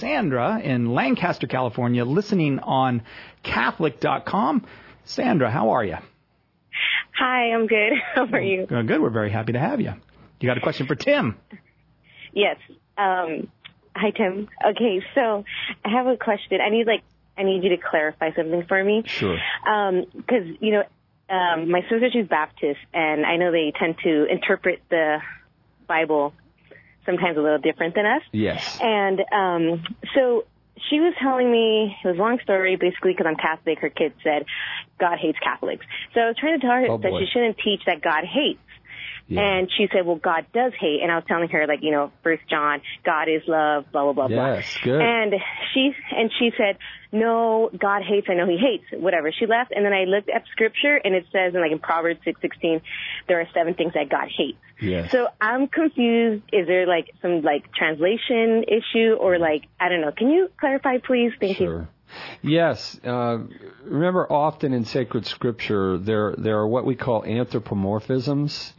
Sandra in Lancaster, California, listening on Catholic.com. Sandra, how are you? Hi, I'm good. How are you? Good. We're very happy to have you. You got a question for Tim? Yes. Hi, Tim. Okay, so I have a question. I need you to clarify something for me. Sure. Because, my sister, she's Baptist, and I know they tend to interpret the Bible sometimes a little different than us. Yes. And so she was telling me, it was a long story, basically because I'm Catholic, her kids said, God hates Catholics. So I was trying to tell her that she shouldn't teach that God hates. Yeah. And she said, well, God does hate. And I was telling her, 1 John, God is love, blah, blah, blah, blah. Yes, good. And she said, no, God hates. I know he hates, whatever. She left. And then I looked at scripture, and it says in Proverbs 6:16, there are 7 things that God hates. Yes. So I'm confused. Is there some translation issue or I don't know. Can you clarify, please? Thank you. Yes. Remember, often in sacred scripture, there are what we call anthropomorphisms,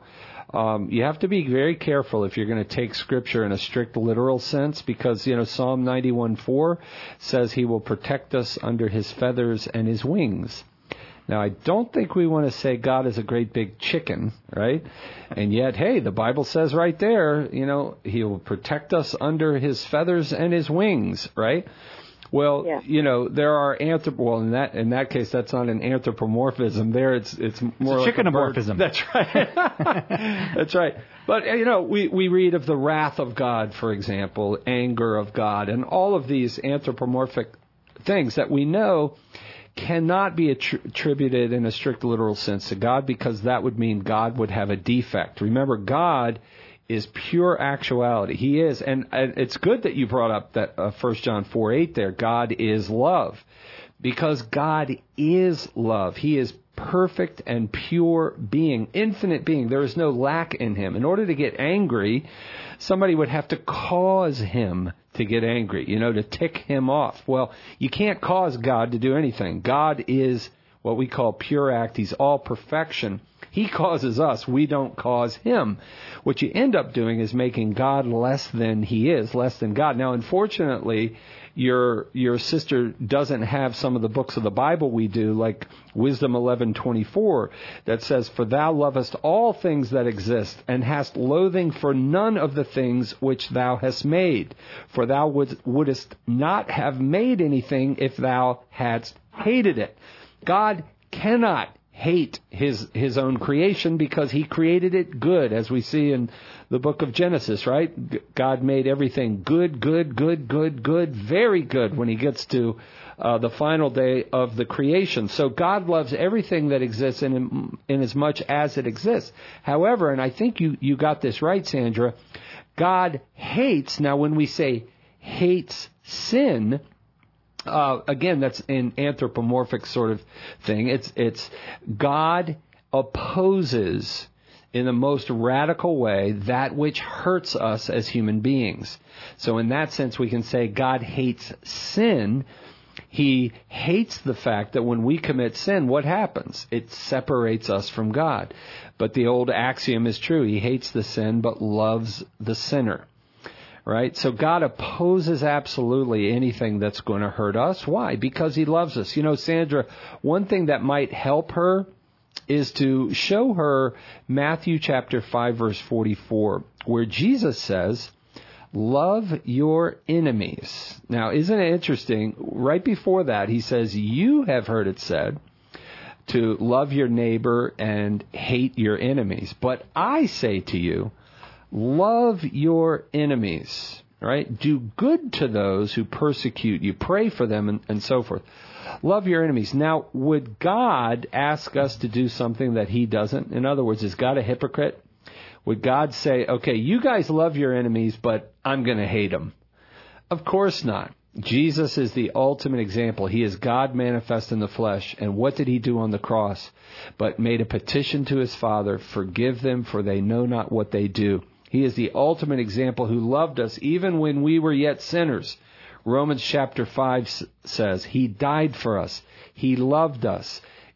You have to be very careful if you're going to take scripture in a strict literal sense because, Psalm 91:4 says he will protect us under his feathers and his wings. Now, I don't think we want to say God is a great big chicken, right? And yet, hey, the Bible says right there, he will protect us under his feathers and his wings, right? Well, yeah. There are in that case, that's not an anthropomorphism. There, it's more like chickenomorphism. That's right. That's right. But we read of the wrath of God, for example, anger of God, and all of these anthropomorphic things that we know cannot be attributed in a strict literal sense to God because that would mean God would have a defect. Remember, God is pure actuality. He is, and it's good that you brought up that 1 John 4:8 there. God is love, because God is love. He is perfect and pure being, infinite being. There is no lack in him. In order to get angry, somebody would have to cause him to get angry, to tick him off. Well, you can't cause God to do anything. God is what we call pure act. He's all perfection. He causes us. We don't cause him. What you end up doing is making God less than he is, less than God. Now, unfortunately, your sister doesn't have some of the books of the Bible we do, like Wisdom 11:24, that says, "For thou lovest all things that exist, and hast loathing for none of the things which thou hast made. For thou wouldest not have made anything if thou hadst hated it." God cannot hate his own creation because he created it good, as we see in the book of Genesis, right? God made everything good, very good when he gets to the final day of the creation. So God loves everything that exists in as much as it exists. However, and I think you got this right, Sandra, God hates, now when we say hates sin, again, that's an anthropomorphic sort of thing. It's God opposes in the most radical way that which hurts us as human beings. So in that sense, we can say God hates sin. He hates the fact that when we commit sin, what happens? It separates us from God. But the old axiom is true. He hates the sin, but loves the sinner. Right? So God opposes absolutely anything that's going to hurt us. Why? Because he loves us. Sandra, one thing that might help her is to show her Matthew chapter 5, verse 44, where Jesus says, love your enemies. Now, isn't it interesting? Right before that, he says, you have heard it said to love your neighbor and hate your enemies. But I say to you, love your enemies, right? Do good to those who persecute you. Pray for them and so forth. Love your enemies. Now, would God ask us to do something that he doesn't? In other words, is God a hypocrite? Would God say, okay, you guys love your enemies, but I'm going to hate them? Of course not. Jesus is the ultimate example. He is God manifest in the flesh. And what did he do on the cross? But made a petition to his Father, forgive them, for they know not what they do. He is the ultimate example who loved us even when we were yet sinners. Romans chapter 5 says, he died for us. He loved us.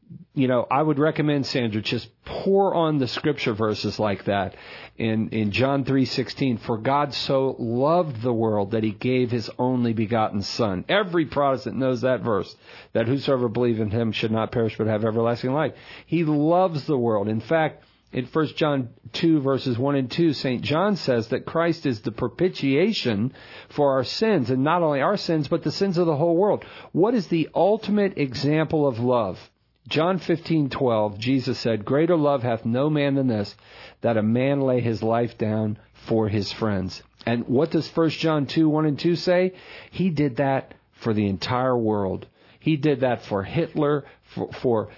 I would recommend, Sandra, just pour on the scripture verses like that in John 3:16. For God so loved the world that he gave his only begotten Son. Every Protestant knows that verse, that whosoever believes in him should not perish but have everlasting life. He loves the world. In fact, in 1 John 2, verses 1 and 2, St. John says that Christ is the propitiation for our sins, and not only our sins, but the sins of the whole world. What is the ultimate example of love? John 15:12, Jesus said, greater love hath no man than this, that a man lay his life down for his friends. And what does 1 John 2, 1 and 2 say? He did that for the entire world. He did that for Hitler, for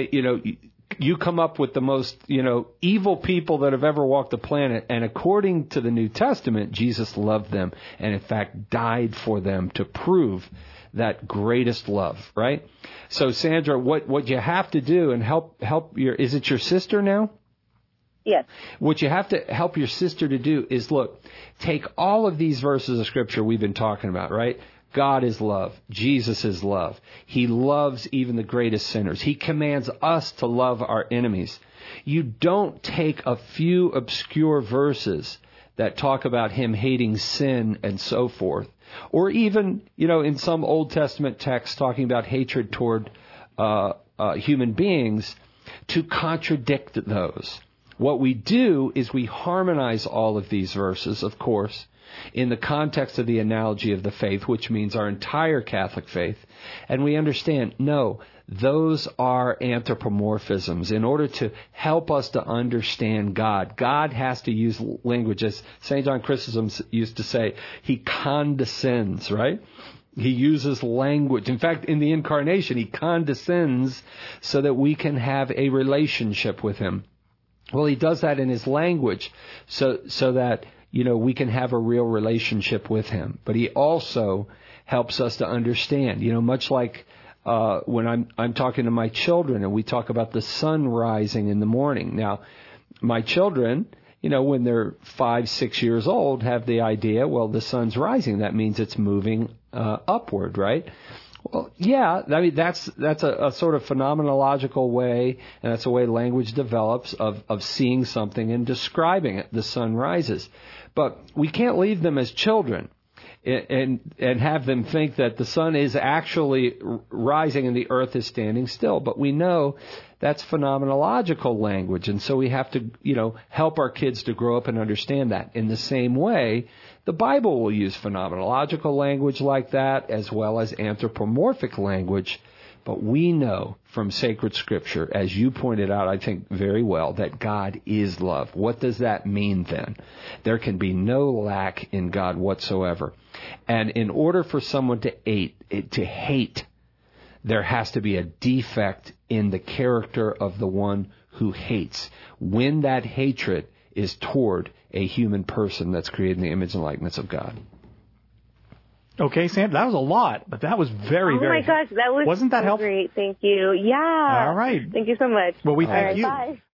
you come up with the most, evil people that have ever walked the planet. And according to the New Testament, Jesus loved them and in fact died for them to prove that greatest love, right? So Sandra, what you have to do and help is it your sister now? Yes. What you have to help your sister to do is take all of these verses of scripture we've been talking about, right? God is love. Jesus is love. He loves even the greatest sinners. He commands us to love our enemies. You don't take a few obscure verses that talk about him hating sin and so forth, or even, in some Old Testament texts talking about hatred toward human beings, to contradict those. What we do is we harmonize all of these verses, of course, in the context of the analogy of the faith, which means our entire Catholic faith. And we understand, no, those are anthropomorphisms. In order to help us to understand God, God has to use language. As St. John Chrysostom used to say, he condescends, right? He uses language. In fact, in the Incarnation, he condescends so that we can have a relationship with him. Well, he does that in his language so that we can have a real relationship with him. But he also helps us to understand, much like when I'm talking to my children and we talk about the sun rising in the morning. Now, my children, when they're 5, 6 years old, have the idea, well, the sun's rising. That means it's moving upward, right? Well, yeah, that's a sort of phenomenological way, and that's a way language develops of seeing something and describing it. The sun rises. But we can't leave them as children and have them think that the sun is actually rising and the earth is standing still. But we know that's phenomenological language, and so we have to, help our kids to grow up and understand that. In the same way, the Bible will use phenomenological language like that, as well as anthropomorphic language. But we know from sacred scripture, as you pointed out, I think very well, that God is love. What does that mean then? There can be no lack in God whatsoever. And in order for someone to hate, there has to be a defect in the character of the one who hates, when that hatred is toward a human person that's created in the image and likeness of God. Okay, Sam, that was a lot, but that was very, very... Oh, my gosh, that was Wasn't that so helpful? Great. Thank you. Yeah. All right. Thank you so much. Well, we thank you. Bye.